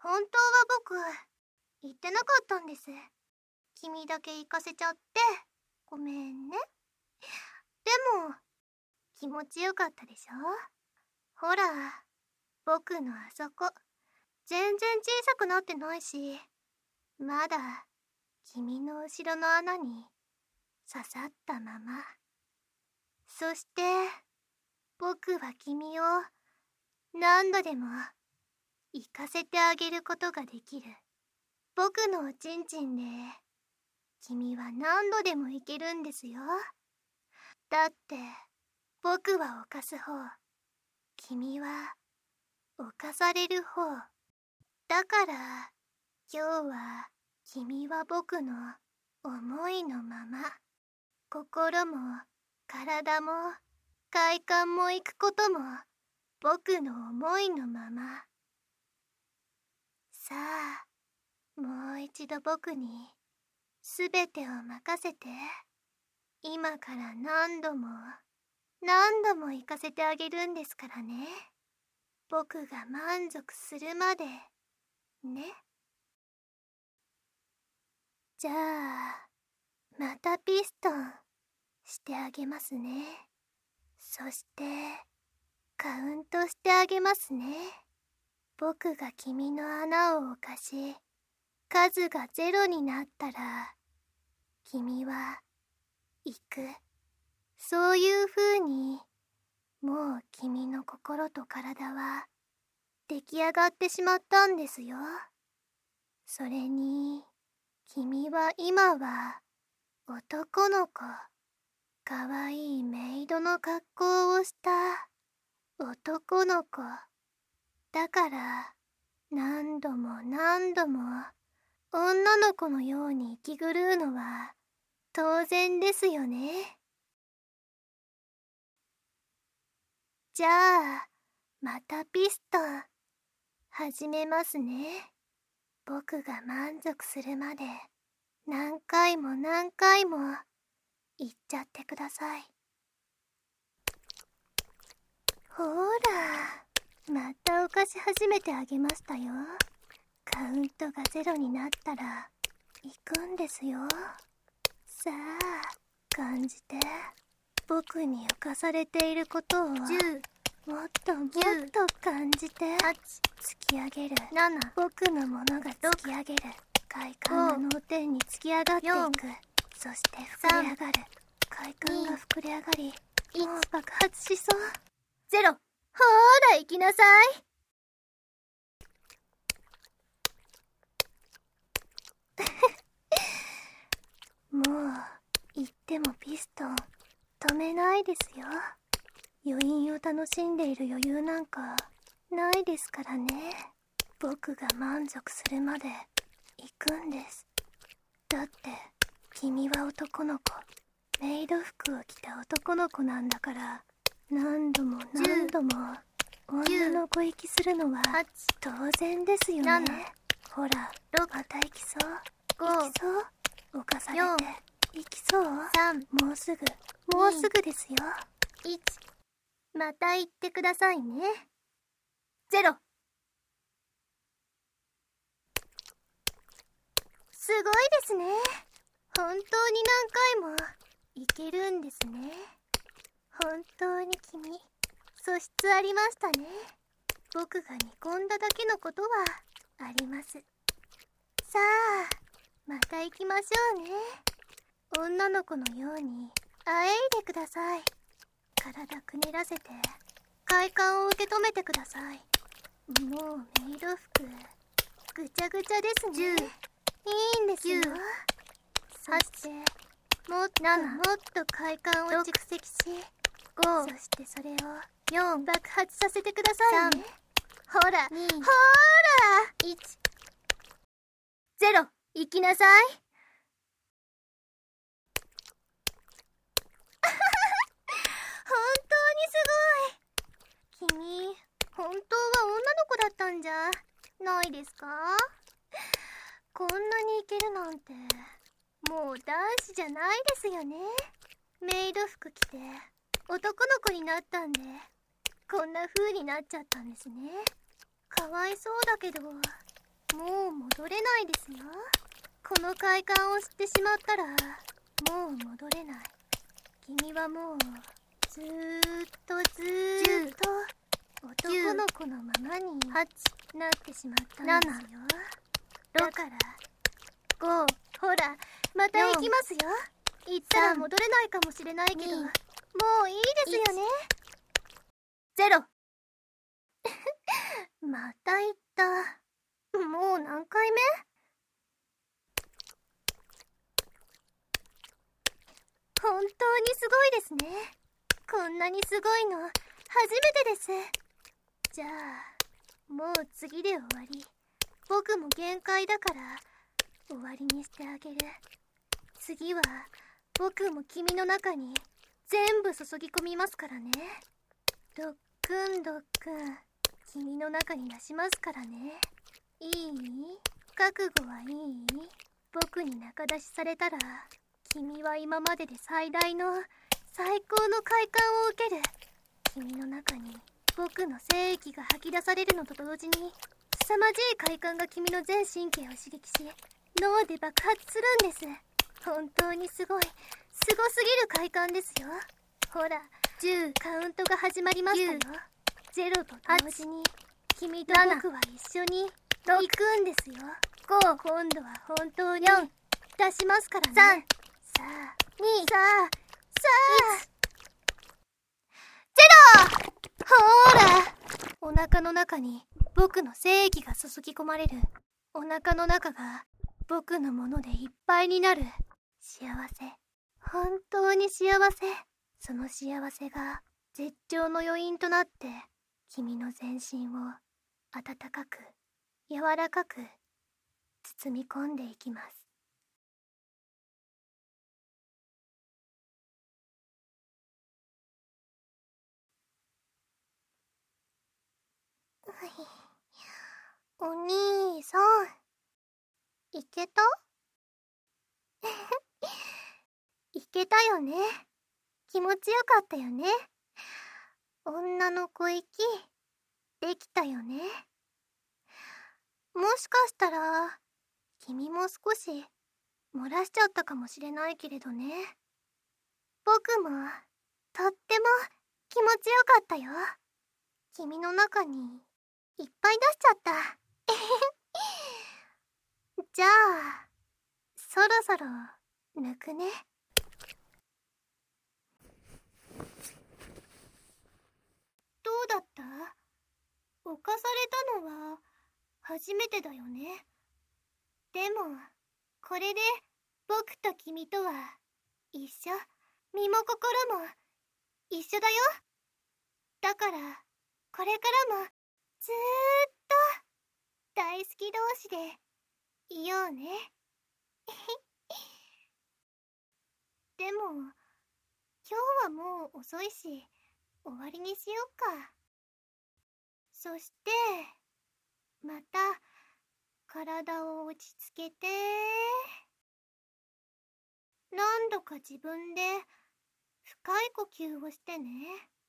本当は僕、言ってなかったんです。君だけ行かせちゃって、ごめんね。でも、気持ちよかったでしょ？ほら、僕のあそこ、全然小さくなってないし、まだ、君の後ろの穴に、刺さったまま。そして、僕は君を、何度でも、行かせてあげることができる。僕のおちんちんで、君は何度でも行けるんですよ。だって、僕は犯す方、君は、犯される方。だから、今日は、君は僕の思いのまま、心も、体も、快感も行くことも、僕の思いのまま。さあ、もう一度僕に、すべてを任せて、今から何度も、何度も行かせてあげるんですからね。僕が満足するまで、ね。じゃあ、またピストン、してあげますね。そして、カウントしてあげますね。僕が君の穴を犯し、数が0になったら、君は、行く。そういう風に、もう君の心と体は、出来上がってしまったんですよ。それに、君は今は、男の子。かわいいメイドの格好をした男の子。だから、何度も何度も女の子のように息狂うのは当然ですよね。じゃあ、またピストン、始めますね。僕が満足するまで何回も何回も言っちゃってください。ほら、また犯し始めてあげましたよ。カウントが0になったら行くんですよ。さあ、感じて。僕に侵されていることを10、もっともっと感じて。8、突き上げる。7、僕のものが突き上げる。快感が脳天に突き上がっていく。そして膨れ上がる。快感が膨れ上がり、もう爆発しそう。0、ほーら行きなさい。もう言ってもピストン止めないですよ。余韻を楽しんでいる余裕なんかないですからね。僕が満足するまで行くんです。だって君は男の子、メイド服を着た男の子なんだから、何度も何度も女の子行きするのは当然ですよね。ほら、また行きそう。行きそう。犯されて行きそう。もうすぐ、もうすぐですよ。1、また言ってくださいね。0。すごいですね。本当に何回もいけるんですね。本当に君、素質ありましたね。僕が煮込んだだけのことはあります。さあ、また行きましょうね。女の子のようにあえいでください。体くねらせて快感を受け止めてください。もうメイド服ぐちゃぐちゃですね。10、いいんですよ。そしてもっともっと快感を蓄積し、5、そしてそれを4、爆発させてくださいね。ほら、2、ほーら、1、0、行きなさい。本当にすごい。君、本当は女の子だったんじゃないですか？こんなにいけるなんて、もう男子じゃないですよね。メイド服着て男の子になったんで、こんな風になっちゃったんですね。かわいそうだけど、 もう戻れないですよ。この快感を知ってしまったらもう戻れない。君はもうずーっと男の子のままになってしまったんですよ。だから5、ほらまた行きますよ。行ったら戻れないかもしれないけど、もういいですよね。0。また行った。もう何回目？本当にすごいですね。こんなにすごいの初めてです。じゃあもう次で終わり。僕も限界だから終わりにしてあげる。次は僕も君の中に全部注ぎ込みますからね。ドックンドックン、君の中に出しますからね。いい？覚悟はいい？僕に仲出しされたら君は今までで最大の最高の快感を受ける。君の中に僕の精液が吐き出されるのと同時に凄まじい快感が君の全神経を刺激し脳で爆発するんです。本当にすごい、すごすぎる快感ですよ。ほら10カウントが始まりましたよ。0と同時に君と僕は一緒に行くんですよ。5、今度は本当に出しますからね。3、さあ2、さあ0。ほーら、お腹の中に僕の精液が注ぎ込まれる。お腹の中が僕のものでいっぱいになる。幸せ、本当に幸せ。その幸せが絶頂の余韻となって君の全身を温かく柔らかく包み込んでいきます。お兄さん、いけた？いけたよね。気持ちよかったよね。女の子息できたよね。もしかしたら君も少し漏らしちゃったかもしれないけれどね。僕もとっても気持ちよかったよ。君の中にいっぱい出しちゃった。じゃあそろそろ抜くね。どうだった？犯されたのは初めてだよね。でもこれで僕と君とは一緒。身も心も一緒だよ。だからこれからもずーっと大好き同士でいようね。でも今日はもう遅いし終わりにしようか。そしてまた体を落ち着けて、何度か自分で深い呼吸をしてね。